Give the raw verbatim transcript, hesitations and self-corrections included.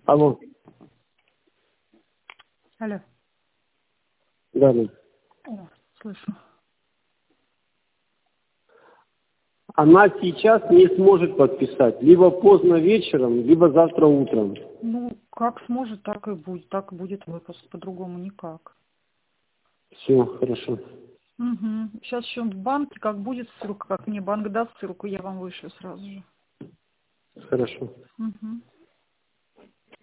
Алло. Алло. Да, да. О, слышу. Она сейчас не сможет подписать. Либо поздно вечером, либо завтра утром. Ну, как сможет, так и будет. Так и будет выпуск, по-другому никак. Все, хорошо. Угу. Сейчас еще в банке, как будет ссылка, как мне банк даст ссылку, я вам вышлю сразу же. Хорошо. Угу.